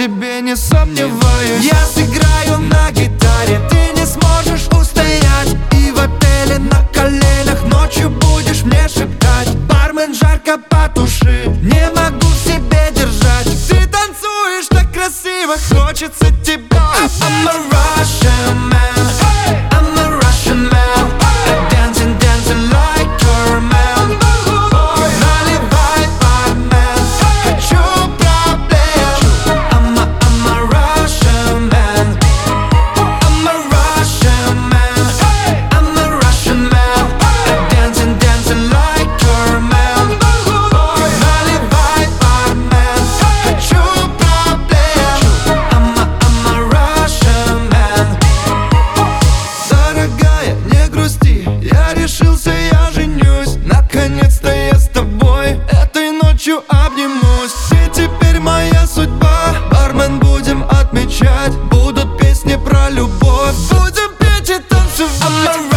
тебе не сомневаюсь. Я сыграю на гитаре, ты не сможешь устоять. И в отеле на коленях ночью будешь мне шептать: бармен, жарко потуши, не могу в себе держать. Ты танцуешь так красиво, хочется тебя. I'm a Russian man, I'm a Russian man, dancing, dancing like your man. Наливай, бармен, хочу проблем. I'm a Russian man, I'm a Russian man, I'm a Russian man, dancing, dancing like your man. Наливай, бармен, хочу проблем. I'm a Russian man. Дорогая, не грусти, я решился, я женюсь. Наконец-то я с тобой этой ночью обнимусь. Ты теперь моя судьба, бармен, будем отмечать. Будут песни про любовь, будем петь и танцевать.